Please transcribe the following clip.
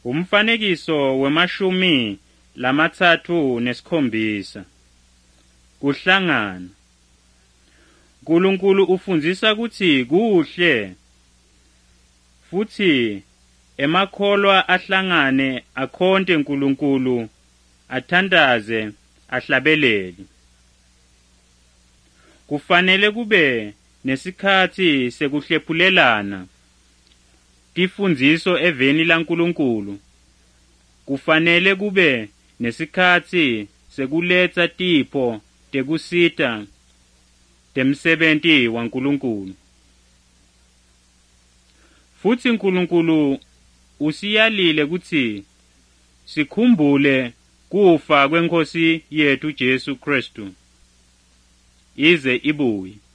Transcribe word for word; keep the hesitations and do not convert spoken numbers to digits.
Umfanekiso wemashumi lamatsatfu nesikhombisa. Kuhlangana. uNkulunkulu ufundzisa kutsi kuhle futhi emakholwa ahlangane akhonte uNkulunkulu, athandaze, ahlabelele. Kufanele kube nesikhatsi sekuhlephulelana tifundziso eveni laNkulunkulu. Kufanele kube nesikhatsi sekuletsa tipho tekusita temsebenti waNkulunkulu. Futsi uNkulunkulu usiyalile kutsi sikhumbule kufa kweNkosi yethu Jesu Kristu ize ibuye.